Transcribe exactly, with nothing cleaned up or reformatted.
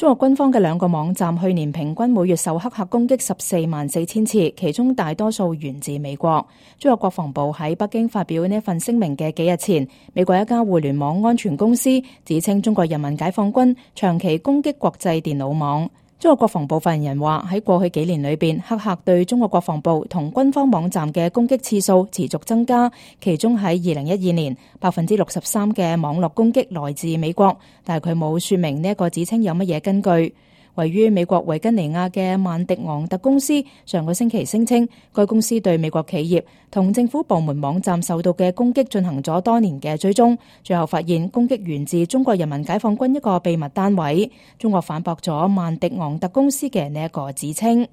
中國軍方嘅兩個網站去年平均每月受黑客攻擊十四萬四千次，其中大多數源自美國。中國國防部喺北京發表呢份聲明嘅幾日前，美國一家互聯網安全公司指稱中國人民解放軍長期攻擊國際電腦網。中國國防部發言人話，喺過去幾年裏邊，黑客對中國國防部同軍方網站嘅攻擊次數持續增加，其中喺二零一二年，百分之六十三嘅網絡攻擊來自美國，但係佢冇說明呢一個指稱有乜嘢根據。位於美國維吉尼亞嘅曼迪昂特公司上個星期聲稱，該公司對美國企業同政府部門網站受到嘅攻擊進行咗多年嘅追蹤，最後發現攻擊源自中國人民解放軍一個秘密單位。中國反駁咗曼迪昂特公司嘅呢一個指稱。